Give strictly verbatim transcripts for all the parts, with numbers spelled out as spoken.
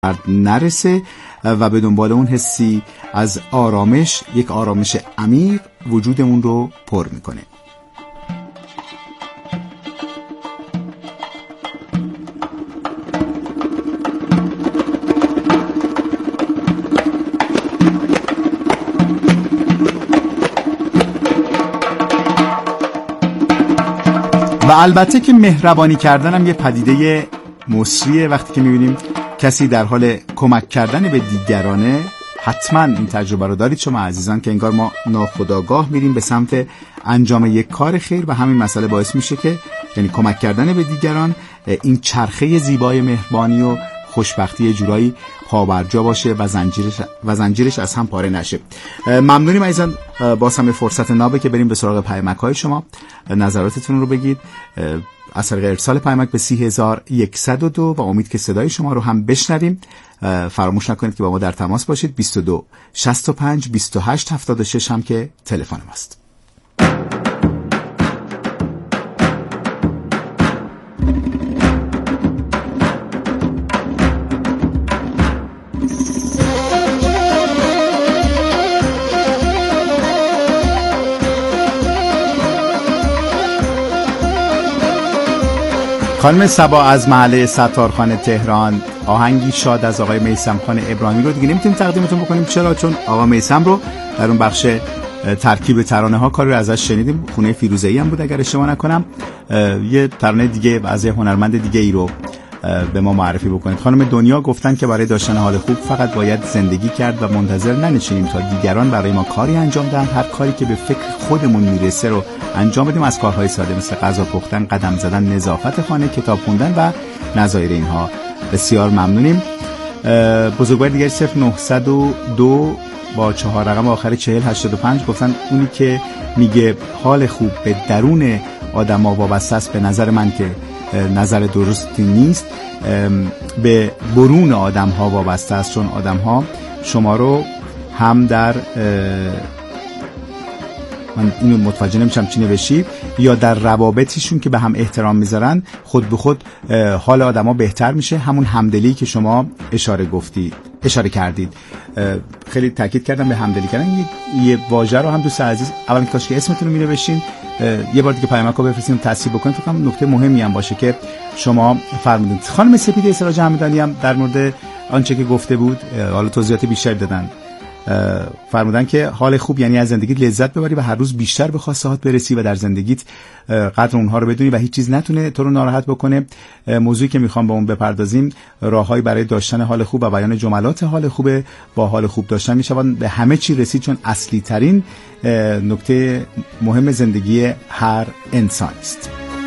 نرسه و به دنبال اون حسی از آرامش، یک آرامش عمیق وجودمون رو پر میکنه. و البته که مهربانی کردن هم یه پدیده مصریه. وقتی که میبینیم کسی در حال کمک کردن به دیگرانه، حتما این تجربه رو دارید شما عزیزان که انگار ما ناخودآگاه میریم به سمت انجام یک کار خیر و همین مسئله باعث میشه که یعنی کمک کردن به دیگران این چرخه زیبای مهربانی و خوشبختی جورایی پابرجا باشه و زنجیرش و زنجیرش از هم پاره نشه. ممنونیم عزیزان. باز هم فرصت نابه که بریم به سراغ پیامک‌های شما، نظراتتون رو بگید از طریق ارسال پیامک به سی هزار و صد و دو و امید که صدای شما رو هم بشنویم. فراموش نکنید که با ما در تماس باشید. بیست و دو شصت و پنج بیست و هشت هفتاد و شش هم که تلفن ماست. خانم صبا از محله ستارخانه تهران آهنگی شاد از آقای میثم خان ابراهیمی رو دیگه نمیتونیم تقدیمتون بکنیم. چرا؟ چون آقا میثم رو در اون بخش ترکیب ترانه ها کاری رو ازش شنیدیم. خونه فیروزه‌ای هم بود اگر اشتباه نکنم. یه ترانه دیگه از یه هنرمند دیگه ای رو به ما معرفی بکنید. خانم دنیا گفتن که برای داشتن حال خوب فقط باید زندگی کرد و منتظر ننشینیم تا دیگران برای ما کاری انجام دهند. هر کاری که به فکر خودمون میرسه رو انجام بدیم، از کارهای ساده مثل غذا پختن، قدم زدن، نظافت خانه، کتاب خوندن و نظایر اینها. بسیار ممنونیم. بزرگوار دیگه صفر نهصد و دو با چهار رقم آخر چهل هشتاد و پنج گفتن اونی که میگه حال خوب به درون آدم‌ها وابسته است، به نظر من که نظر درستی نیست، به برون آدم ها وابسته است، چون آدم ها شما رو هم در من اینو متوجه نمیشم چی نوشی یا در روابطشون که به هم احترام میذارن خود به خود حال آدم ها بهتر میشه. همون همدلی که شما اشاره گفتی اشاره کردید، خیلی تاکید کردم به همدلی کردن. یه, یه واژه رو هم دوست عزیز اولا کاش که اسمتون رو مینوشتین، یه بار دیگه پیامکو بفرستین تصحیح بکنید. فکر کنم نکته مهمی هم باشه که شما فرمودید. خانم سپیده سراج همدانی هم در مورد آنچه که گفته بود حالا توضیحات بیشتر دادن. فرمودن که حال خوب یعنی از زندگیت لذت ببری و هر روز بیشتر به خواستهات برسی و در زندگیت قدر اونها رو بدونی و هیچ چیز نتونه تو رو ناراحت بکنه. موضوعی که میخوام با اون بپردازیم راههایی برای داشتن حال خوب و بیان جملات حال خوب با حال خوب داشتن میشوند به همه چی رسید، چون اصلی ترین نکته مهم زندگی هر انسان است.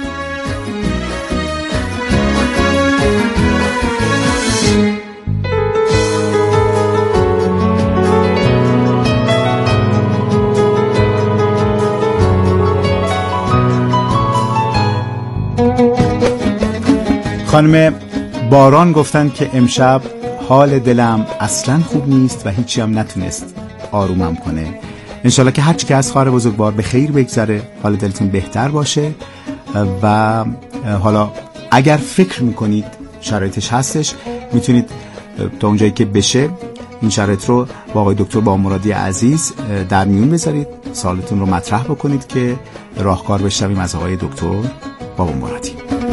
خانم باران گفتن که امشب حال دلم اصلا خوب نیست و هیچی هم نتونست آرومم کنه. انشالله که هرچی که از خواهر بزرگوار به خیر بگذره، حال دلتون بهتر باشه و حالا اگر فکر میکنید شرایطش هستش میتونید تا اونجایی که بشه این شرایط رو با آقای دکتر بامرادی عزیز در میون بذارید، سوالتون رو مطرح بکنید که راهکار بشنویم از آقای دکتر بامرادی.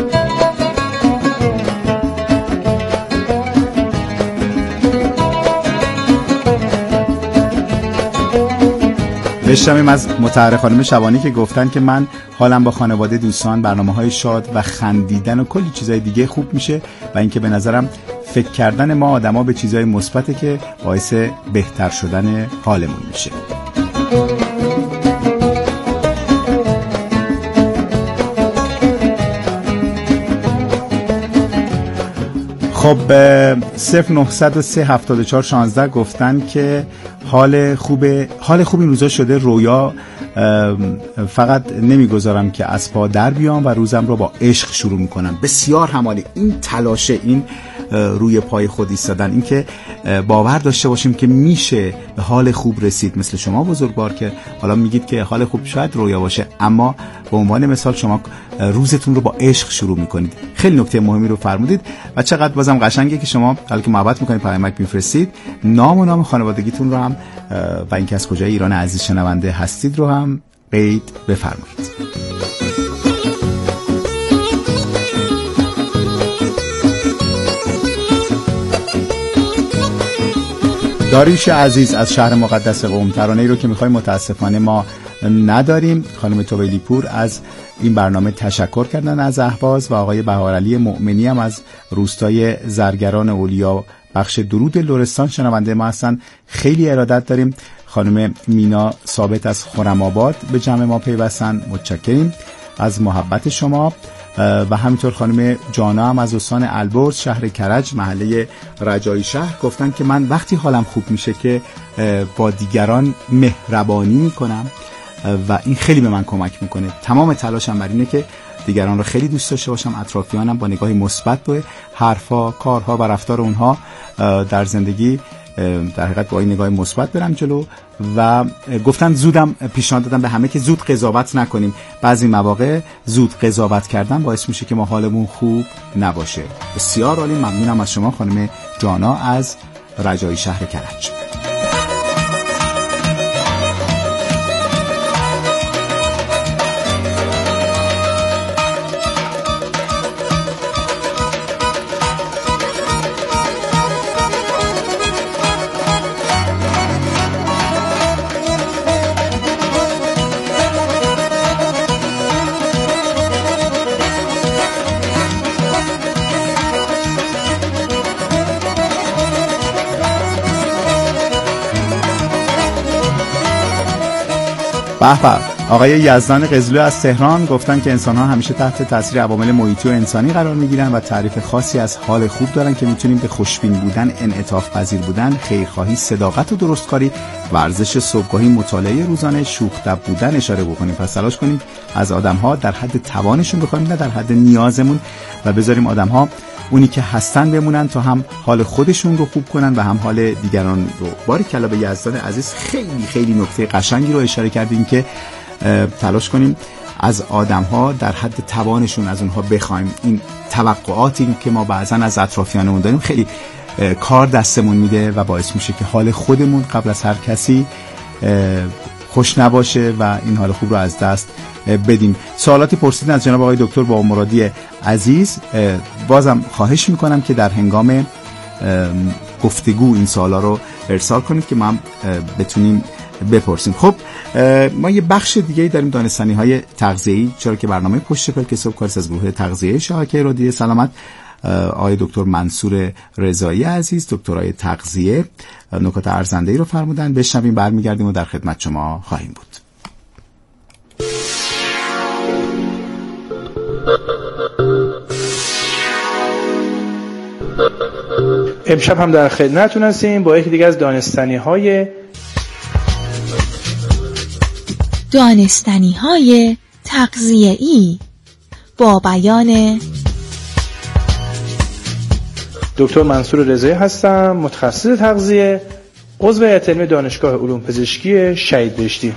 بشنویم از مطهر خانم شبانی که گفتن که من حالم با خانواده، دوستان، برنامه‌های شاد و خندیدن و کلی چیزای دیگه خوب میشه و اینکه به نظرم فکر کردن ما آدما به چیزای مثبته که باعث بهتر شدن حالمون میشه. خب صفر نهصد و سه هفتاد و چهار شانزده گفتن که حال خوبه حال خوب این روزا شده رویا، فقط نمیگذارم که از پا در بیام و روزم رو با عشق شروع میکنم. بسیار همالی. این تلاشه، این روی پای خود ایستادن، اینکه باور داشته باشیم که میشه به حال خوب رسید. مثل شما بزرگوار که حالا میگید که حال خوب شاید رویا باشه، اما به عنوان مثال شما روزتون رو با عشق شروع میکنید. خیلی نکته مهمی رو فرمودید و چقدر بازم قشنگه که شما حالا که محبت میکنید پیامک میفرستید، نام و نام خانوادگیتون رو هم و اینکه از کجای ایران عزیز شنونده هستید رو هم قید بفرمایید. داریوش عزیز از شهر مقدس قم، ترانه‌ای رو که می‌خوایم متاسفانه ما نداریم. خانم توبیلی پور از این برنامه تشکر کردن از اهواز و آقای بهارعلی مؤمنی هم از روستای زرگران اولیا بخش درود لرستان شنونده ما هستن. خیلی ارادت داریم. خانم مینا ثابت از خرم‌آباد به جمع ما پیوستن، متشکریم از محبت شما. و همینطور خانم جانا هم از استان البرز شهر کرج محله رجایی شهر گفتن که من وقتی حالم خوب میشه که با دیگران مهربانی میکنم و این خیلی به من کمک میکنه. تمام تلاشم بر اینه که دیگران رو خیلی دوست داشته باشم، اطرافیانم با نگاهی مثبت به حرفا، کارها و رفتار اونها در زندگی در حقیقت با این نگاه مثبت برم جلو. و گفتن زودم پیشنهاد دادم به همه که زود قضاوت نکنیم. بعضی مواقع زود قضاوت کردن باعث میشه که ما حالمون خوب نباشه. بسیار عالی، ممنونم از شما خانم جانا از رجایی شهر کرج. به به. آقای یزدان قزلو از تهران گفتن که انسان‌ها همیشه تحت تاثیر عوامل محیطی و انسانی قرار می‌گیرن و تعریف خاصی از حال خوب دارن که می‌تونیم به خوشبین بودن، انعطاف پذیر بودن، خیرخواهی، صداقت و درستکاری، ورزش صبحگاهی، مطالعه روزانه، شوخ طبع بودن اشاره بکنیم. پس تلاش کنیم از آدم‌ها در حد توانشون بخوایم نه در حد نیازمون و بذاریم آدم‌ها اونی که هستن بمونن تا هم حال خودشون رو خوب کنن و هم حال دیگران رو. باریکلا به یزدان عزیز، خیلی خیلی نکته قشنگی رو اشاره کردیم که تلاش کنیم از آدم‌ها در حد توانشون از اونها بخوایم. این توقعاتی که ما بعضا از اطرافیانمون داریم خیلی کار دستمون میده و باعث میشه که حال خودمون قبل از هر کسی خوش نباشه و این حال خوب رو از دست بدیم. سوالاتی پرسیدن از جناب آقای دکتر بابامرادی عزیز. بازم خواهش میکنم که در هنگام گفتگو این سوالا رو ارسال کنید که ما هم بتونیم بپرسیم. خب ما یه بخش دیگه داریم، دانستنی های تغذیه‌ای، چرا که برنامه پشت پل که صبح کارس از گروه تغذیه شبکه رادیو سلامت آقای دکتر منصور رضایی عزیز دکترای تغذیه نکات ارزنده‌ای رو فرمودن. بشنویم، برمیگردیم و در خدمت شما خواهیم بود. امشب هم در خدمتتون هستیم با یکی دیگه از دانستنی‌های دانستنی‌های تغذیه‌ای با بیان دکتر منصور رضایی هستم، متخصص تغذیه، عضو هیئت علمی دانشگاه علوم پزشکی شهید بهشتی.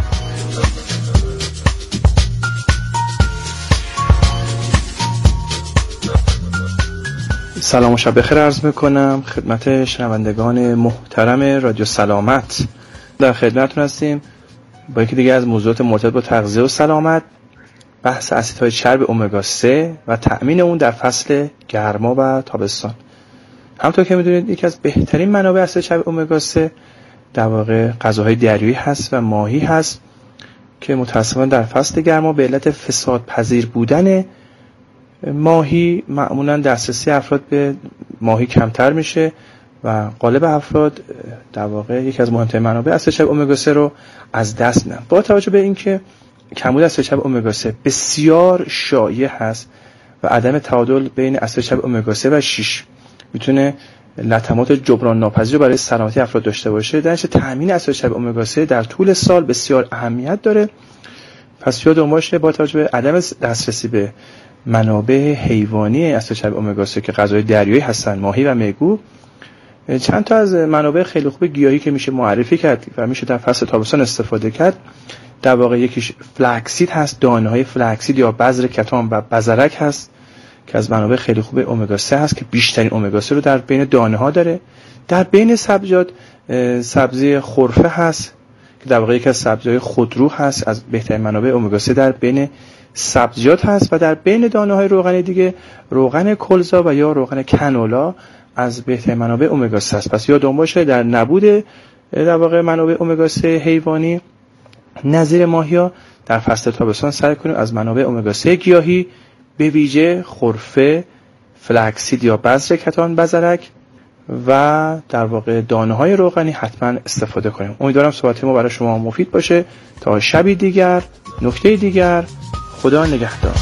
سلام و شب بخیر عرض میکنم خدمت شنوندگان محترم رادیو سلامت. در خدمتتون هستیم با یکی دیگه از موضوعات مرتبط با تغذیه و سلامت، بحث اسیدهای چرب امگا سه و تأمین اون در فصل گرما و تابستان. همونطور که میدونید یکی از بهترین منابع اسید چرب امگا سه در واقع غذاهای دریایی هست و ماهی هست که متأسفانه در فصل گرما به علت فساد پذیر بودن ماهی معمولا دسترسی افراد به ماهی کمتر میشه و غالب افراد در واقع یکی از مهمترین منابع اسید چرب امگا سه رو از دست میدن. با توجه به اینکه کمبود اسید چرب امگا سه بسیار شایع هست و عدم تعادل بین اسید چرب امگا سه و شش میتونه لطمات جبران ناپذیر برای سلامتی افراد داشته باشه، در نتیجه تامین اسید چرب امگا سه در طول سال بسیار اهمیت داره. پس یادتون باشه با توجه به عدم دسترسی به منابع حیوانی اصل شبیه امگا سه که غذای دریایی هستن، ماهی و میگو. چند تا از منابع خیلی خوب گیاهی که میشه معرفی کرد و میشه در فصل تابستان استفاده کرد. در واقع یکیش فلکسید هست، دانه‌های فلکسید یا بذر کتان و بذرک هست که از منابع خیلی خوب امگا سه هست که بیشترین امگا سه رو در بین دانه‌ها داره. در بین سبزیجات سبزی خرفه هست که در واقع یک از سبزی‌های خودرو هست، از بهترین منابع امگا سه در بین سبزیجات هست. و در بین دانه‌های روغنی دیگه روغن کلزا و یا روغن کنولا از بهترین منابع امگا سه است. پس یادتون باشه در نبود در واقع منابع امگا سه حیوانی نظیر ماهیا در فصل تابستان سعی کنیم از منابع امگا سه گیاهی به ویژه خرفه، فلکسید یا بذر کتان بذرک و در واقع دانه‌های روغنی حتما استفاده کنیم. امیدوارم صحبت ما برای شما مفید باشه. تا شبی دیگر، نکته دیگر، خدا نگهدار.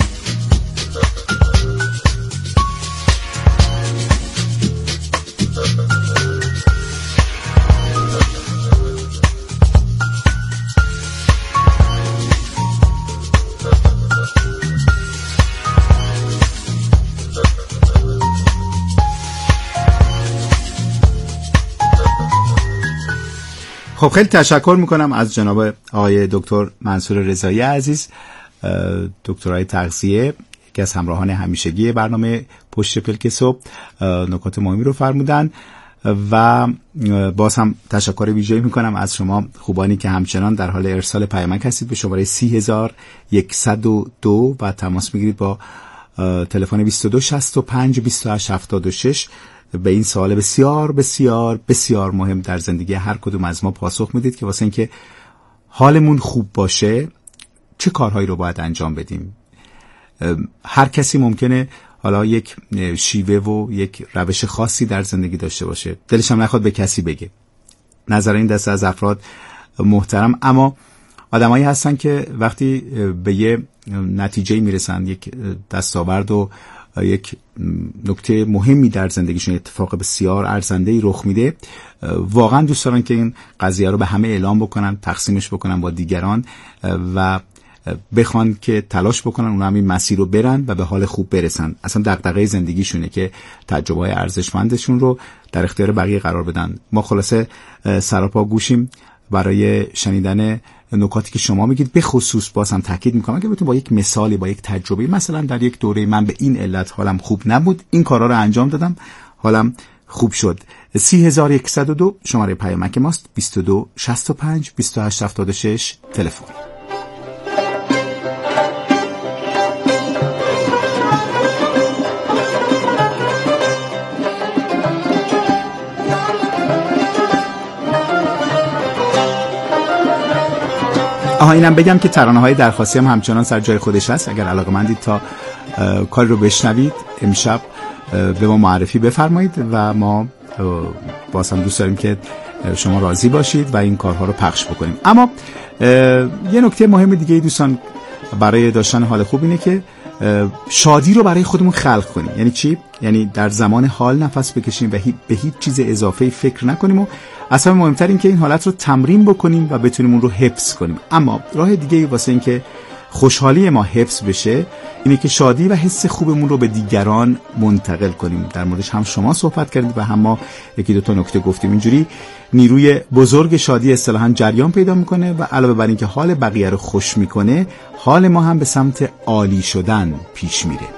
خب خیلی تشکر میکنم از جناب آقای دکتر منصور رضایی عزیز، دکترای تغذیه، یکی از همراهان همیشگی برنامه پشت پلک صبح. نکات مهمی رو فرمودن و باز هم تشکر ویژه‌ای میکنم از شما خوبانی که همچنان در حال ارسال پیامک هستید به شماره سی هزار و صد و دو و تماس میگیرید با تلفن بیست و دو شصت و پنج بیست و هشت هفتاد و شش. به این سوال بسیار بسیار بسیار مهم در زندگی هر کدوم از ما پاسخ میدید که واسه اینکه حالمون خوب باشه چه کارهایی رو باید انجام بدیم. هر کسی ممکنه حالا یک شیوه و یک روش خاصی در زندگی داشته باشه، دلش هم نخواد به کسی بگه. نظر این دسته از افراد محترم، اما آدمایی هستن که وقتی به یه نتیجه میرسن، یک دستاورد و یک نکته مهمی در زندگیشون، اتفاق بسیار ارزنده‌ای رخ میده، واقعا دوست دارن که این قضیه رو به همه اعلام بکنن، تقسیمش بکنن با دیگران و بخوان که تلاش بکنن اونها هم این مسیر رو برن و به حال خوب برسن. اصلا دغدغه زندگیشونه که تجربه‌های ارزشمندشون رو در اختیار بقیه قرار بدن. ما خلاصه سراپا گوشیم برای شنیدن نکاتی که شما میگید. به خصوص باز هم تاکید میکنم که بتون با یک مثالی، با یک تجربه، مثلا در یک دوره من به این علت حالم خوب نبود، این کارا رو انجام دادم، حالم خوب شد. سی هزار و صد و دو شماره پیامک ماست، بیست و دو شصت و پنج بیست و هشت هفتاد و شش تلفن. آها اینم بگم که ترانه‌های درخواستی هم همچنان سر جای خودش هست. اگر علاقه‌مندید تا کاری رو بشنوید امشب به ما معرفی بفرمایید و ما باز هم دوست داریم که شما راضی باشید و این کارها رو پخش بکنیم. اما یه نکته مهم دیگه دوستان برای داشتن حال خوب اینه که شادی رو برای خودمون خلق کنیم. یعنی چی؟ یعنی در زمان حال نفس بکشیم و به هیچ چیز اضافه فکر نکنیم و اصلا مهمتر این که این حالت رو تمرین بکنیم و بتونیم اون رو حفظ کنیم. اما راه دیگه واسه این که خوشحالی ما حفظ بشه اینه که شادی و حس خوبمون رو به دیگران منتقل کنیم. در موردش هم شما صحبت کردید و هم ما یکی دو تا نکته گفتیم. اینجوری نیروی بزرگ شادی اصطلاحاً جریان پیدا میکنه و علاوه بر این که حال بقیه رو خوش میکنه، حال ما هم به سمت عالی شدن پیش میره.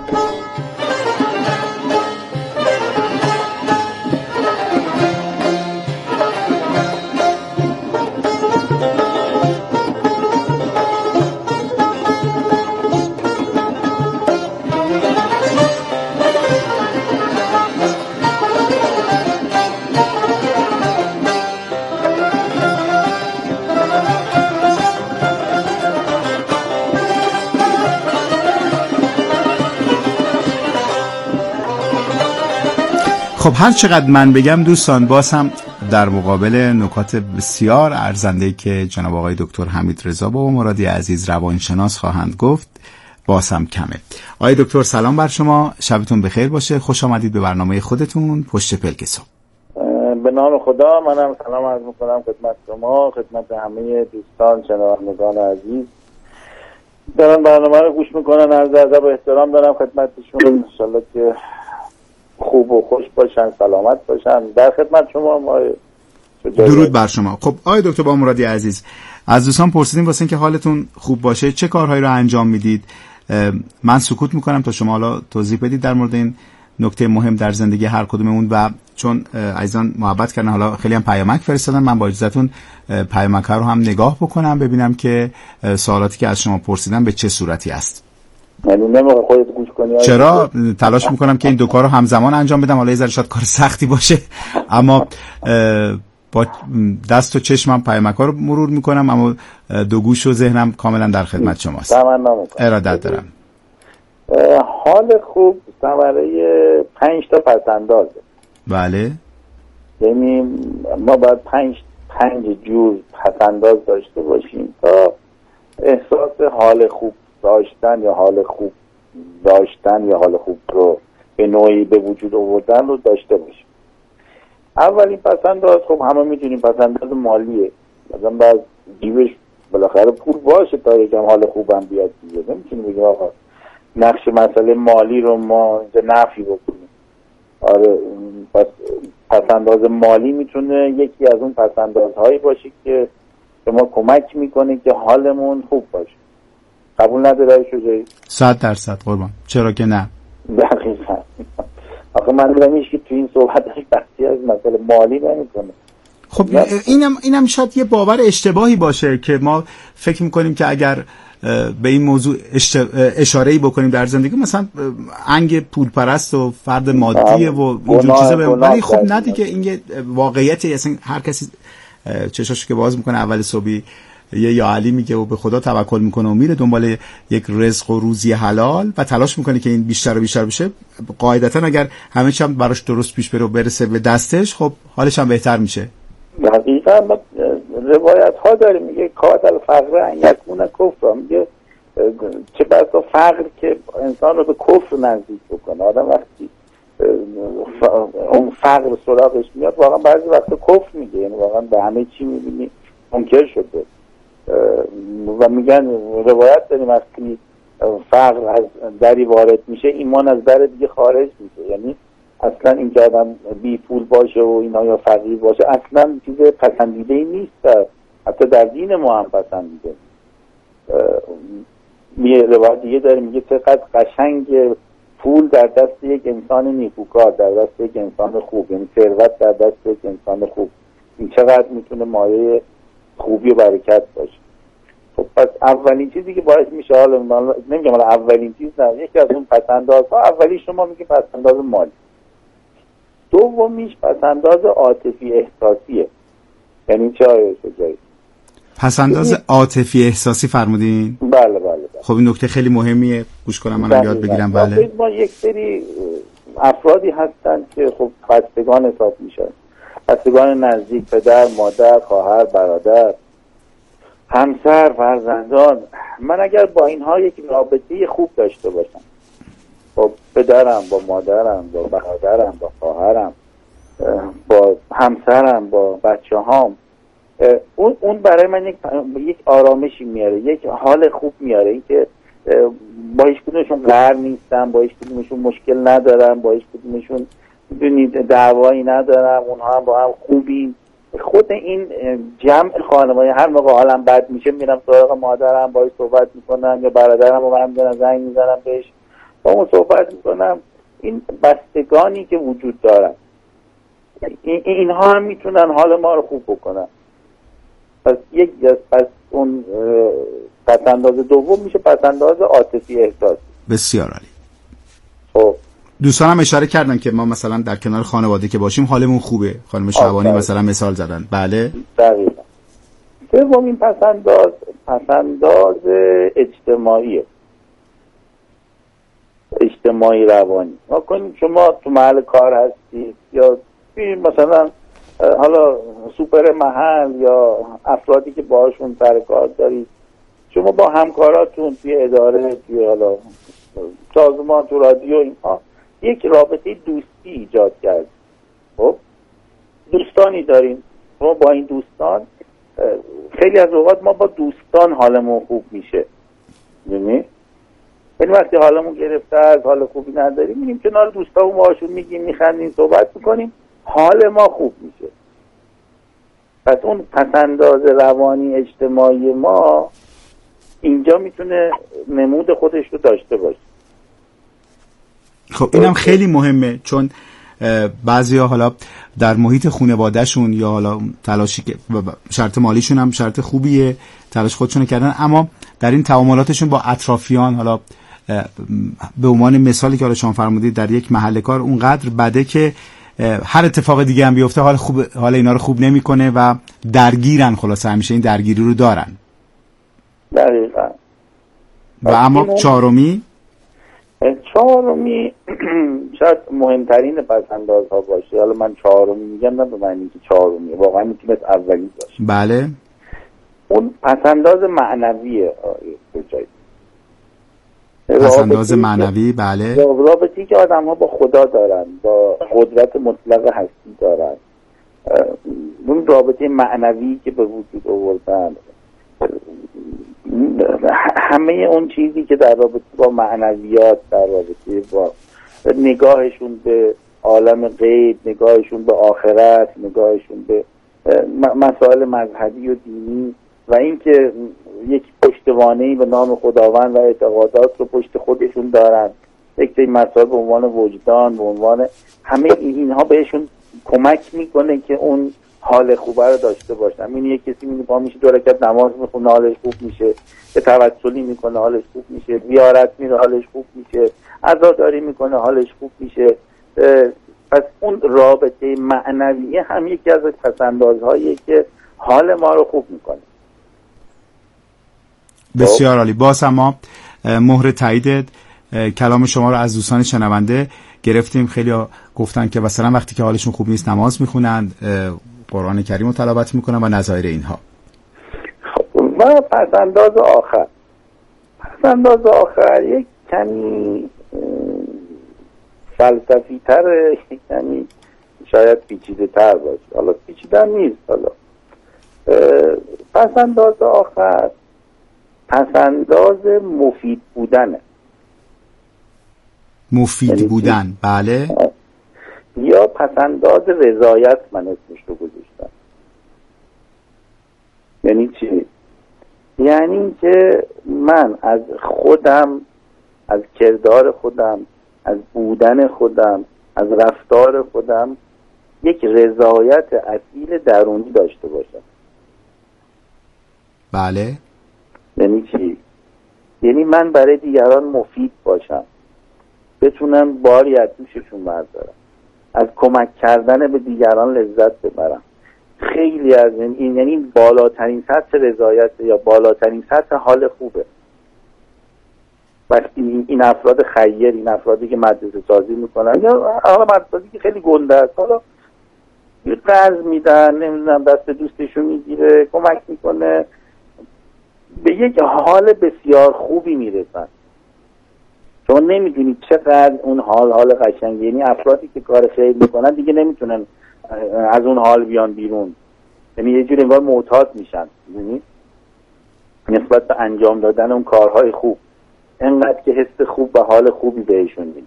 خب هر چقدر من بگم دوستان باز هم در مقابل نکات بسیار ارزنده که جناب آقای دکتر حمید رضا بابا مرادی عزیز روانشناس خواهند گفت باز هم کمه. آقای دکتر سلام بر شما، شبتون بخیر باشه، خوش آمدید به برنامه خودتون پشت پلک صبح. به نام خدا منم سلام عرض میکنم خدمت شما، خدمت همه دوستان شنوندگان عزیز. دارن برنامه رو گوش میکنن. عرض ادب و احترام دارم خدمتشون. انشالله که خوب و خوش باشن، سلامت باشن. در خدمت شما. ما درود بر شما. خب آقای دکتر بامرادی عزیز، از دوستان پرسیدیم واسه اینکه حالتون خوب باشه چه کارهایی رو انجام میدید. من سکوت میکنم تا شما حالا توضیح بدید در مورد این نکته مهم در زندگی هر کدوممون، و چون عزیزان محبت کردن حالا خیلی هم پیامک فرستادن، من با اجازهتون پیامک رو هم نگاه بکنم ببینم که سوالاتی که از شما پرسیدم به چه صورتی است. یعنی نمیخوای خودت گوش کنی؟ چرا؟ تلاش میکنم که این دو کارو همزمان انجام بدم. حالا یه ذره شاید کار سختی باشه اما با دست و چشمم پیامک‌ها رو مرور میکنم، اما دو گوش و ذهنم کاملا در خدمت شماست. تمنا میکنم. ارادت دارم. حال خوب ثمره پنج تا پس‌اندازه. بله. یعنی ما باید پنج پنج جور پس‌انداز داشته باشیم تا احساس حال خوب داشتن یا حال خوب داشتن یا حال خوب رو به نوعی به وجود آوردن رو داشته باشیم. اولین پس‌انداز خب همه میدونیم پس‌انداز مالیه. مثلا باید جیبش بالاخره پول باشه تا یکم حال خوبم بیاد دیگه. نمیتونیم بگیم آقا نقش مسئله مالی رو ما اینجا نفی بکنیم. آره پس پس‌انداز مالی میتونه یکی از اون پس‌اندازهایی باشه که به ما کمک میکنه که حالمون خوب باشه. قبول نداره شجاعی؟ صد درصد قربان، چرا که نه. دقیقاً. آخه من دیدم هیچ که تو این صحبتش بحثی از مسئله مالی نمیکنه. خب اینم اینم شاید یه باور اشتباهی باشه که ما فکر میکنیم که اگر به این موضوع اشاره‌ای بکنیم در زندگی مثلا انگ پول پرست و فرد مادیه و اینجور چیزا، ولی خب نه دیگه، این یه واقعیتی. اصلا هر کسی چشاشو که باز میکنه اول صبحی یه یا علی میگه و به خدا توکل میکنه و میره دنبال یک رزق و روزی حلال و تلاش میکنه که این بیشتر و بیشتر بشه. قاعدتا اگر همه چی هم براش درست پیش بره و برسه به دستش، خب حالش هم بهتر میشه. دقیقاً. روایت ها داره میگه کاد الفقر ان یکون کفر، میگه چه بسا فقر که انسان رو به کفر نزدیک بکنه. آدم وقتی اون فقر سراغش میاد واقعا بعضی وقتا کفر میگه، یعنی واقعا به همه چی میبینی منکر شده. و میگن روایت داریم وقتی فقر از دری وارد میشه ایمان از در دیگه خارج میشه. یعنی اصلا این که آدم بی پول باشه و اینا یا فقیر باشه اصلا چیز پسندیده ای نیست، حتی در دین ما هم پسندیده. یه روایت دیگه داره میگه چقدر قشنگ پول در دست یک انسان نیکوکار، در دست یک انسان خوب، یعنی ثروت در دست یک انسان خوب، این چقدر میتونه مایه خوبی و برکت باشه. خب پس اولین چیزی که باعث میشه، حالا نمیگم حالا اولین چیز نه، یکی از اون پسندازها اولی شما میگه پسنداز مالی، دومیش پسنداز عاطفی احساسیه. یعنی چه آیه شجاعی؟ پسنداز عاطفی احساسی فرمودین؟ بله بله بله. خب این نکته خیلی مهمیه، گوش کنم منم یاد بگیرم. بله. ما یک سری افرادی هستن که خب بستگان حساب میشن، بستگان نزدیک، پدر، مادر، خواهر، برادر، همسر، فرزندان. من اگر با اینها یک رابطه خوب داشته باشم، با پدرم، با مادرم، با برادرم، با خواهرم، با همسرم، با بچه هام، اون اون برای من یک یک آرامشی میاره، یک حال خوب میاره. این که با هیچ کدومشون قهر نیستم، با هیچ کدومشون مشکل ندارم، با هیچ کدومشون میدونید دعوایی ندارم، اونها هم با هم خوبیم. خود این جمع خانواده هر موقع حالم بد میشه میرم سراغ مادرم، باهاش صحبت میکنم، یا برادرم رو برم میدارم زنگ میزنم بهش، با اون صحبت میکنم. این بستگانی که وجود دارن این اینها هم میتونن حال ما رو خوب بکنن. پس یک پس اون پسنداز دوم میشه پسنداز عاطفی احساسی. بسیار عالی. خب دوستان هم اشاره کردن که ما مثلا در کنار خانواده که باشیم حالمون خوبه. خانم شعبانی مثلا مثال زدن. بله دقیقاً. سومین پسنداز پسنداز اجتماعیه، اجتماعی روانی. ما کنیم شما تو محل کار هستید یا مثلا حالا سوپر محل یا افرادی که باهاشون سر کار دارید، شما با همکاراتون توی اداره، توی حالا سازمان، تو رادیو، اینها یک رابطه دوستی ایجاد کرد. خب دوستانی داریم، ما با این دوستان خیلی از اوقات ما با دوستان حالمون خوب میشه. یعنی این وقتی حالمون گرفته از حال خوبی نداریم میریم کنار دوستامون باشون میگیم میخندیم صحبت میکنیم حال ما خوب میشه. پس اون پسنداز روانی اجتماعی ما اینجا میتونه نمود خودش رو داشته باشه. خب اینم خیلی مهمه، چون بعضیا حالا در محیط خانواده‌شون یا حالا تلاشی که شرط مالیشون هم شرط خوبیه، تلاش خودشون کردن، اما در این تعاملاتشون با اطرافیان، حالا به عنوان مثالی که حالا شما فرمودید در یک محل کار اونقدر بده که هر اتفاق دیگه هم بیفته حال خوب حال اینا رو خوب نمیکنه و درگیرن، خلاصه همیشه این درگیری رو دارن. دقیقاً. و اما چهارمی چهارمی شاید مهمترین پسندازها باشه. حالا من چهارمی میگم نه به معنی که چهارمی، واقعا میتونه اولی باشه. بله. اون پسنداز معنویه. پسنداز معنوی، بله. رابطی که آدم ها با خدا دارن، با قدرت مطلق هستی دارن، اون رابطه معنوی که به وجود آوردن، همه اون چیزی که در رابطه با معنویات، در رابطه با نگاهشون به عالم غیب، نگاهشون به آخرت، نگاهشون به مسائل مذهبی و دینی و اینکه یک پشتوانه‌ای به نام خداوند و اعتقادات رو پشت خودشون دارن، یک سری مسائل به عنوان وجدان، به عنوان همه اینها بهشون کمک میکنه که اون حال خوبه رو داشته باشن. این یک کسی میگه پا میشه دو رکعت نماز میخونه حالش خوب میشه، به توسلی میکنه حالش خوب میشه، زیارت میره حالش خوب میشه، عزاداری میکنه حالش خوب میشه. پس اون رابطه معنویه هم یکی از پسندازهاییه که حال ما رو خوب میکنه. بسیار عالی. باز هم ما مهر تایید کلام شما رو از دوستان شنونده گرفتیم. خیلی گفتن که مثلا وقتی که حالشون خوب نیست نماز میخونن، قرآن کریم رو تلاوت میکنن و نظایر اینها. و پسنداز آخر پسنداز آخر یک کمی فلسفی تر، یک کمی شاید پیچیده تر باشه. حالا پیچیده نیست. حالا پسنداز آخر پسنداز مفید بودنه. مفید بودن، بله. یا پسنداز رضایت من اسمش رو گذاشتم. یعنی چی؟ یعنی که من از خودم، از کردار خودم، از بودن خودم، از رفتار خودم یک رضایت اصیل درونی داشته باشم. بله. یعنی چی؟ یعنی من برای دیگران مفید باشم، بتونم باری از دوششون بردارم، از کمک کردن به دیگران لذت ببرم. خیلی از این، یعنی بالاترین سطح رضایت یا بالاترین سطح حال خوبه. وقتی این افراد خیر، این افرادی که مدرسه سازی میکنن یا حالا مدرسه سازی که خیلی گنده است، حالا یه قرض میدن، نمیدونم دست دوستشو میگیره، کمک میکنه، به یک حال بسیار خوبی میرسن. شما نمیدونید چقدر اون حال حال قشنگی. یعنی افرادی که کار خیر میکنن دیگه نمیتونن از اون حال بیان بیرون، یعنی یه جور انگار معتاد میشن، یعنی نسبت به انجام دادن اون کارهای خوب، انقدر که حس خوب و حال خوبی بهشون میده.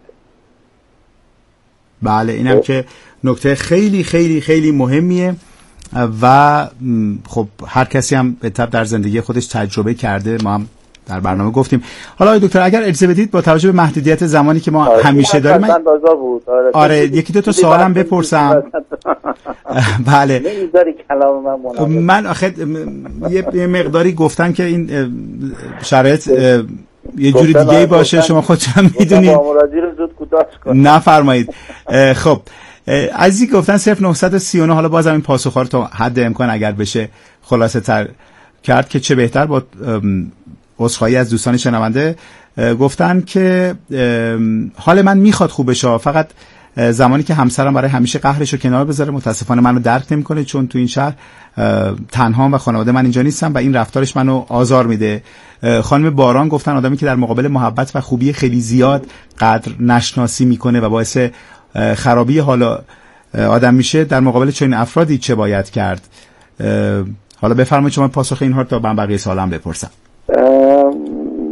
بله، اینم که نکته خیلی خیلی خیلی مهمیه و خب هر کسی هم به طب در زندگی خودش تجربه کرده. ما هم در برنامه گفتیم. حالا آقای دکتر اگر اجازه بدید با توجه به محدودیت زمانی که ما آره همیشه داریم من... آره, آره یکی دو تا سوالم بپرسم. بله نمیذاری کلام من مناسب. من آخه یه مقداری گفتم که این شرایط یه جوری دیگه ای باشه، شما خودتون میدونید. نفرمایید. خب عزیزی گفتن صفر نه سه نه، حالا بازم این پاسخ رو تا حد امکان اگر بشه خلاصه تر کرد که چه بهتر. با عذرخواهی از دوستان شنونده گفتن که حال من میخواد خوب بشه، فقط زمانی که همسرم برای همیشه قهرشو کنار بذاره متاسفانه منو درک نمیکنه، چون تو این شهر تنها و خانواده من اینجا نیستم و این رفتارش منو آزار میده. خانم باران گفتن آدمی که در مقابل محبت و خوبی خیلی زیاد قدر نشناسی میکنه و باعث خرابی حالا آدم میشه، در مقابل چنین افرادی چه باید کرد؟ حالا بفرمایید شما پاسخ اینها تا من بقیه سوالم بپرسم. والا خب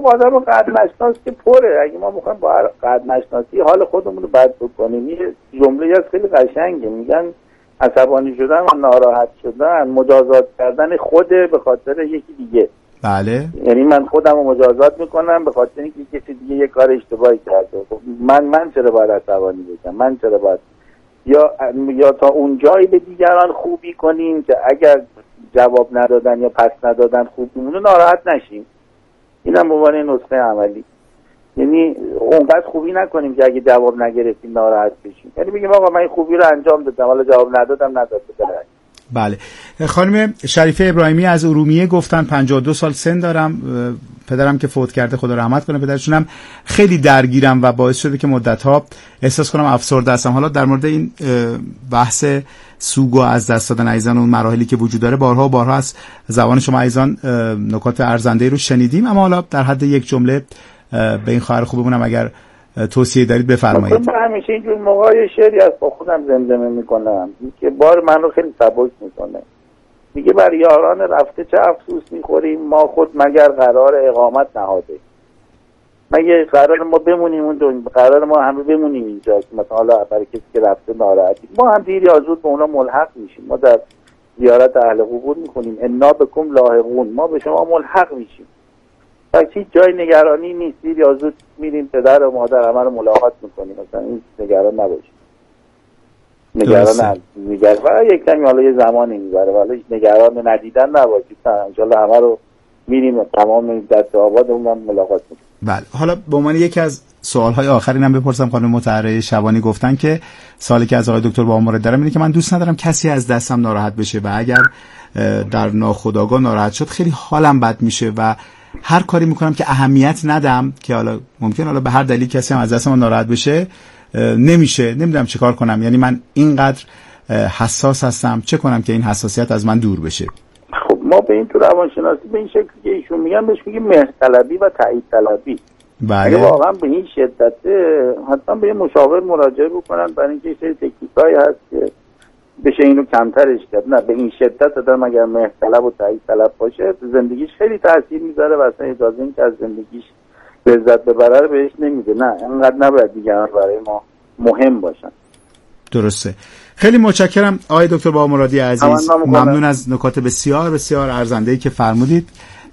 خب آدم قد نشناس که پره. اگه ما میخوایم با قد نشناسی حال خودمون رو بد بکنیم، یه جمله از خیلی قشنگه، میگن عصبانی شدن و ناراحت شدن مجازات کردن خود به خاطر یکی دیگه. بله. یعنی من خودم رو مجازات میکنم به خاطر اینکه کسی دیگه یه کار اشتباهی کرده. خب من من چرا باید عصبانی بشم؟ من چرا باید یا یا تا اون جایی به دیگران خوبی کنیم که اگر جواب ندادن یا پس ندادن خوب میمونه ناراحت نشیم. اینم به عنوان نسخه عملی. یعنی اونقدر خوبی نکنیم که اگه جواب نگرفتیم ناراحت بشیم. یعنی بگیم آقا من این خوبی رو انجام دادم حالا جواب ندادم نداد بده. بله. خانم شریفه ابراهیمی از ارومیه گفتن پنجاه و دو سال سن دارم، پدرم که فوت کرده خدا رحمت کنه پدرشونم خیلی درگیرم و باعث شده که مدت‌ها احساس کنم افسرده هستم. حالا در مورد این بحث سوگ و از دست دادن عزیزان اون مراحلی که وجود داره بارها و بارها از زبان شما عزیزان نکات ارزنده رو شنیدیم، اما حالا در حد یک جمله به این خواهر خوبمونم اگر توصیه دارید بفرمایید. من همیشه اینجور موقعی شعری از با خودم زمزمه میکنم که بار من رو خیلی سبک میکنه. میگه بر یاران رفته چه افسوس میخوریم، ما خود مگر قرار اقامت نهاده. مگه قرار ما بمونیم اون دنیا، قرار ما همه بمونیم اینجا که مثلا حالا برای کسی که رفته ناراحتی، ما هم دیر یا زود به اونا ملحق میشیم. ما در زیارت اهل قبور میخونیم انا بکم لاحقون، ما به شما ملحق میشیم. پس هیچ جای نگرانی نیست، دیر یا زود میریم پدر و مادر همه رو ملاقات میکنیم، مثلا این نگران نباشید. نگران نگران و یک کمی حالا یه زمانی میبره ولی نگران ندیدن نباشید، انشالله همه رو میریم تمام دست آبادمون هم ملاقات میکنیم. بله. حالا به عنوان یکی از سوال‌های آخرین هم بپرسم، خانم مطهره شبانی گفتن که سوالی که از آقای دکتر با مورد دارم اینه که من دوست ندارم کسی از دستم ناراحت بشه و اگر در ناخودآگاه ناراحت شد خیلی حالم بد میشه و هر کاری میکنم که اهمیت ندم که حالا ممکن حالا به هر دلیل کسی هم از دستم ناراحت بشه نمیشه، نمیدونم چه کار کنم. یعنی من اینقدر حساس هستم، چه کنم که این حساسیت از من دور بشه؟ خب ما به این تو روانشناسی به این شکلی که ایشون میگن بهش میگیم مهرطلبی و تایید طلبی. بله. اگه واقعا به این شدت حتما به یه مشاور مراجعه بکنن، برای اینکه یه سری تکنیکایی هست که بشه اینو کمترش کرد. نه به این شدت آدم اگر مهرطلب و تایید طلب باشه زندگیش خیلی تاثیر میذاره و اصلا اجازه این که از زندگیش لذت ببره رو بهش نمیده. نه اینقدر نباید دیگران برای ما مهم باشن. درسته. خیلی متشکرم آقای دکتر بابامرادی عزیز، ممنون از نکات بسیار بسیار ارزنده‌ای که فرمودید.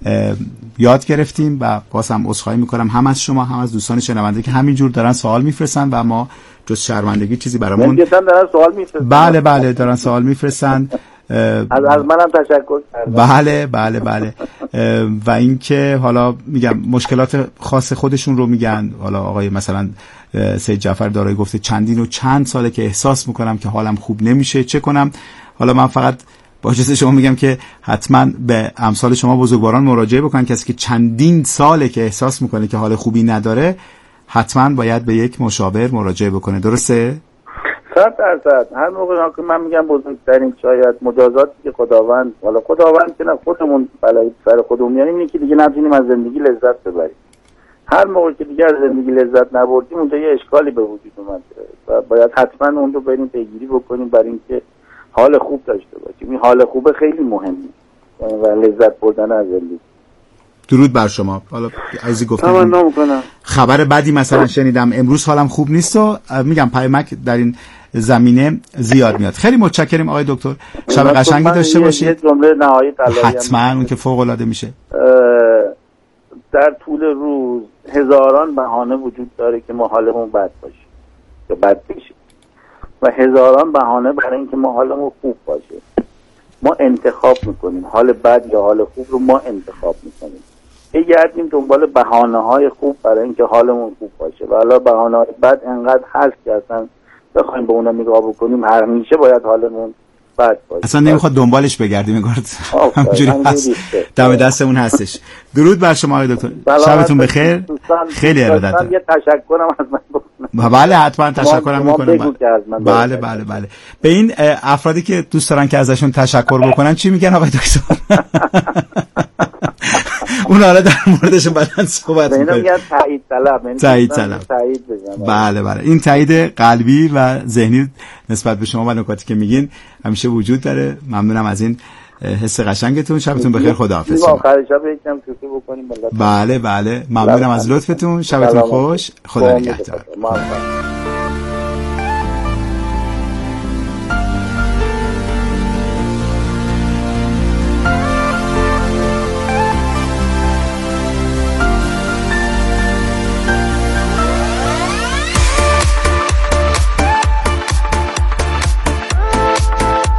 یاد گرفتیم و بازم عذرخواهی میکنم هم از شما هم از دوستان شنونده که همینجور دارن سوال میفرستن و ما جز شرمندگی چیزی برامون دارن سوال میفرستن. بله بله دارن سوال میفرستن. از از منم تشکر کردم. بله بله بله و اینکه حالا میگم مشکلات خاص خودشون رو میگن. حالا آقای مثلا سید جعفر دارایی گفته چندین و چند ساله که احساس میکنم که حالم خوب نمیشه، چه کنم؟ حالا من فقط با اجازه شما میگم که حتما به امثال شما بزرگواران مراجعه بکنن. کسی که چندین ساله که احساس میکنه که حال خوبی نداره حتما باید به یک مشاور مراجعه بکنه. درسته؟ صد درصد. هر موقع که من میگم بزرگترین شاید مجازاتی که خداوند، حالا خداوند که نه خودمون بلایی سر خودمون میاریم اینه که دیگه نتونیم از زندگی لذت ببریم. هر موقع که دیگه از زندگی لذت نبردیم اونجا یه اشکالی به وجود اومده و باید حتما اون رو بریم پیگیری بکنیم برای اینکه حال خوب داشته باشیم. این حال خوبه خیلی مهمه و لذت بردن از زندگی. درود بر شما. حالا عزیزی گفتم تمنا میکنم. خبر بدی مثلا شنیدم امروز حالم خوب نیست و میگم پیامک در این زمینه زیاد میاد. خیلی متشکرم آقای دکتر، شب قشنگی داشته باشید. یه جمله نهایی حتما اون که فوق العاده میشه. در طول روز هزاران بهانه وجود داره که ما حالمون بد باشه یا بد بشه و هزاران بهانه برای اینکه ما حالمون خوب باشه. ما انتخاب میکنیم حال بد یا حال خوب رو ما انتخاب میکنیم. بگردیم دنبال بهانه‌های خوب برای اینکه حالمون خوب باشه و حالا بهانه‌های بد انقدر هست که اصلا بخوایم به اونا نگاه بکنیم همیشه باید حالمون بد باشه. اصلا نمیخواد دنبالش بگردیم، انگار همونجوری هست، دم دستمون هستش. درود بر شما آقای دکتر، شبتون بخیر. خیلی ارادت دارم. یه تشکرم از من بکنم. بله حتما تشکرم میکنم. بله بله بله. به این افرادی که دوست دارن که ازشون تشکر بکنن چی میگن آقای دکتر؟ اون حالا در موردش بعداً صحبت می‌کنیم. اینا میگن تایید طلب. تایید طلب. بله بله. این تایید قلبی و ذهنی نسبت به شما و نکاتی که میگین همیشه وجود داره. ممنونم از این حس قشنگتون. شبتون بخیر، خداحافظ. آخر شب یکم توصیه بکنیم. بله بله، ممنونم از لطفتون. شبتون خوش، خدا نگهدار.